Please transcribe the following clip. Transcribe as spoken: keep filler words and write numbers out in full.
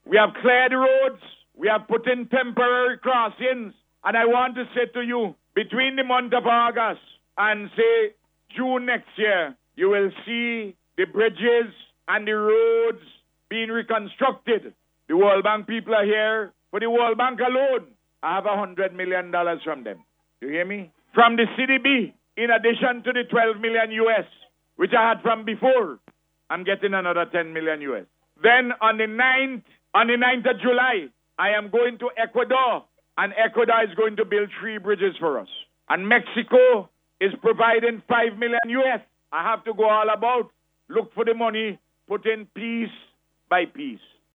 We have cleared roads. We have put in temporary crossings. And I want to say to you, between the month of August and, say, June next year, you will see the bridges and the roads being reconstructed. The World Bank people are here. For the World Bank alone, I have one hundred million dollars from them. You hear me? From the C D B, in addition to the twelve million U S, which I had from before, I'm getting another ten million U S. Then on the ninth, on the ninth of July, I am going to Ecuador, and Ecuador is going to build three bridges for us. And Mexico is providing five million U S. I have to go all about, look for the money, put in piece by piece.